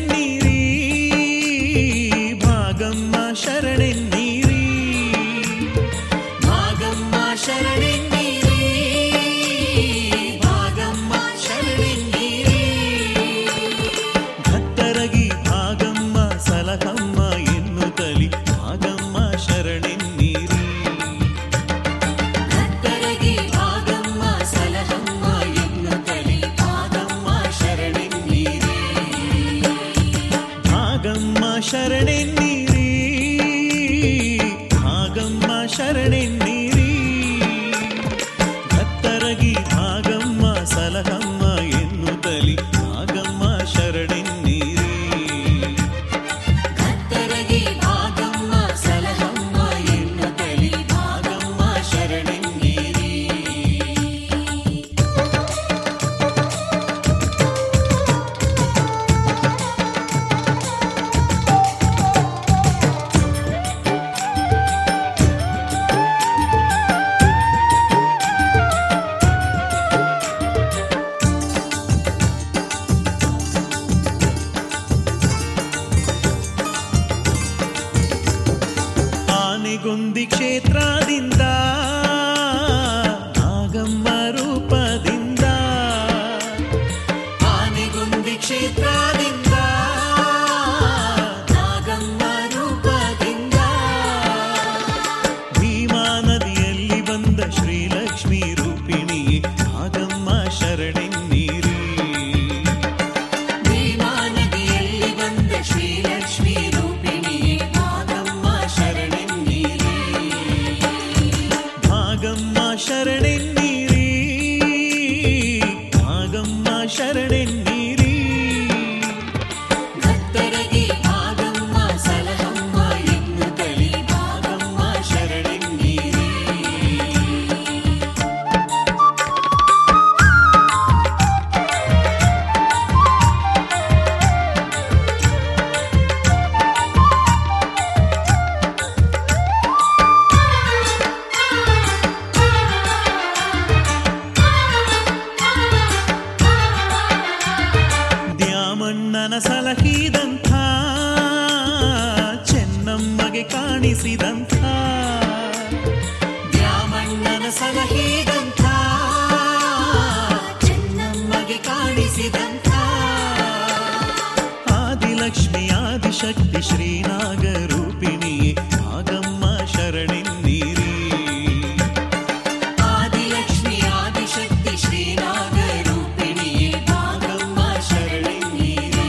ಶರಣೆನ್ನೀರಿ ಭಾಗಮ್ಮ ಶರಣೆನ್ನೀರಿ ಭಾಗಮ್ಮ ಶರಣೆನ್ನೀರಿ ಭಾಗಮ್ಮ ಶರಣೆನ್ನೀರಿ ಭಕ್ತರಗಿ ಭಾಗಮ್ಮ ಸಲಹಮ್ಮ ಎನ್ನುತ್ತಲಿ ಭಾಗಮ್ಮ ಶರಣೆನ್ನೀರಿ ಭಕ್ತರಗಿ ಭಾಗಮ್ಮ ಸಲಹಮ್ಮ ಎನ್ನುತ್ತಲಿ ಭಾಗಮ್ಮ ಶರಣೆನ್ನೀರಿ ಭಾಗಮ್ಮ ಶರಣೆನ್ನೀರಿ ಭಾಗಮ್ಮ ಶರಣೆನ್ನೀರಿ ಭಕ್ತರಗಿ ಭಾಗಮ್ಮ ಸಲಹಮ್ಮ ಎನ್ನುತ್ತಲಿ ಭಾಗಮ್ಮ ಶರಣೆನ್ನೀರಿ ಭಕ್ತರಗಿ ಭಾಗಮ್ಮ ಸಲಹಮ್ಮ ಎನ್ನುತ್ತಲಿ ಭಾಗಮ್ಮ ಶರಣೆನ್ನೀರಿ ಆನೆಗೊಂದಿ ಕ್ಷೇತ್ರದಿಂದ ಭಾಗಮ್ಮ ರೂಪದಿಂದ ಆನೆಗೊಂದಿ ಕ್ಷೇತ್ರದಿಂದ ಭಾಗಮ್ಮ ರೂಪದಿಂದ ಭೀಮಾ ನದಿಯಲ್ಲಿ ಬಂದ ಶ್ರೀಲಕ್ಷ್ಮೀ ರೂಪಿಣಿ ಭಾಗಮ್ಮ ಶರಣೆನ್ನೀರಿ ಭೀಮಾ ನದಿಯಲ್ಲಿ ಬಂದ ಶ್ರೀಲಕ್ಷ್ಮೀ ರೂಪಿಣಿ ಭಾಗಮ್ಮ ಶರಣೆನ್ನೀರಿ ಭಾಗಮ್ಮ ಶರಣೆನ್ನೀರಿ ಭಾಗಮ್ಮ ಶರಣೆನ್ನೀರಿ ಭಕ್ತರಗಿ ಭಾಗಮ್ಮ ಸಲಹಮ್ಮ ಎನ್ನುತ್ತಲಿ ಭಾಗಮ್ಮ ಶರಣೆನ್ನೀರಿ ದ್ಯಾಮಣ್ಣನ ಸಲಹಿದಂಥ ಚೆನ್ನಮ್ಮಗೆ ಕಾಣಿಸಿದಂಥ ದ್ಯಾಮಣ್ಣನ ಸಲಹಿದಂಥ ಚೆನ್ನಮ್ಮಗೆ ಕಾಣಿಸಿದಂಥ ಆದಿಲಕ್ಷ್ಮಿ ಆದಿಶಕ್ತಿ ಶ್ರೀನಾಗರೂಪಿಣಿ ಭಾಗಮ್ಮ ಶರಣೆನ್ನೀರಿ ಆದಿಲಕ್ಷ್ಮಿ ಆದಿಶಕ್ತಿ ಶ್ರೀನಾಗರೂಪಿಣಿ ಭಾಗಮ್ಮ ಶರಣೆನ್ನೀರಿ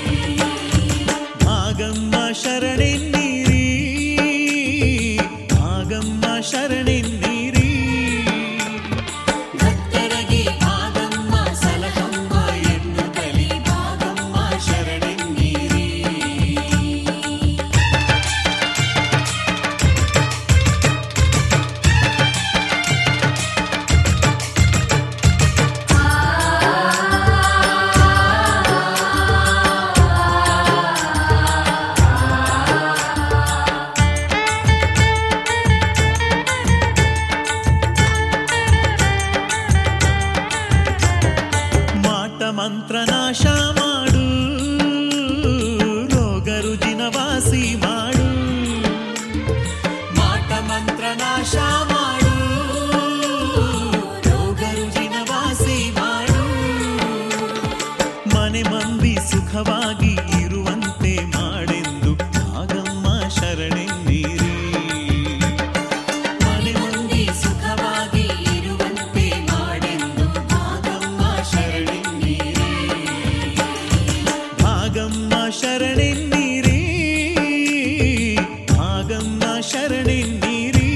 ಭಾಗಮ್ಮ ಶರಣೆನ್ನೀರಿ ಭಾಗಮ್ಮ ಶರಣೆನ್ನೀರಿ ಭಕ್ತರಗಿ ಭಾಗಮ್ಮ ಸಲಹಮ್ಮ ಎನ್ನುತ್ತಲಿ ಭಾಗಮ್ಮ ಶರಣೆನ್ನೀರಿ ಮಾಟ ಮಂತ್ರ ನಾಶ ಮಾಡು ರೋಗ ರುಜಿನ ವಾಸಿ ಮಾಡು ಮಾಟ ಮಂತ್ರ ನಾಶ ಮಾಡು ರೋಗ ರುಜಿನ ವಾಸಿ ಮಾಡು ಮನೆ ಮಂದಿ ಸುಖವಾಗಿ ಇರುವಂತೆ ಮಾಡೆಂದು ಭಾಗಮ್ಮ ಶರಣೆನ್ನೀರಿ ಮನೆ ಮಂದಿ ಸುಖವಾಗಿ ಇರುವಂತೆ ಮಾಡೆಂದು ಭಾಗಮ್ಮ ಶರಣೆನ್ನೀರಿ ಭಾಗಮ್ಮ ಶರಣೆನ್ನೀರಿ ಭಾಗಮ್ಮ ಶರಣೆನ್ನೀರಿ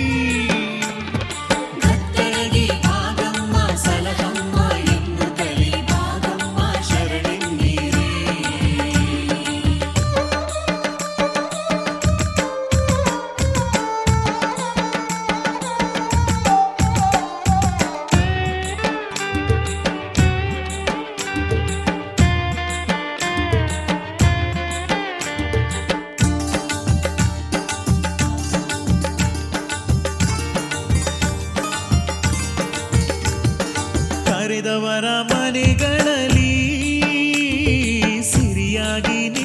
ಭಕ್ತರಗಿ ಭಾಗಮ್ಮ ಸಲಹಮ್ಮ ಎನ್ನುತ್ತಲಿ ಭಾಗಮ್ಮ ಶರಣೆನ್ನೀರಿ ಕರೆದವರ ಮನೆಗಳಲ್ಲಿ ಸಿರಿಯಾಗಿ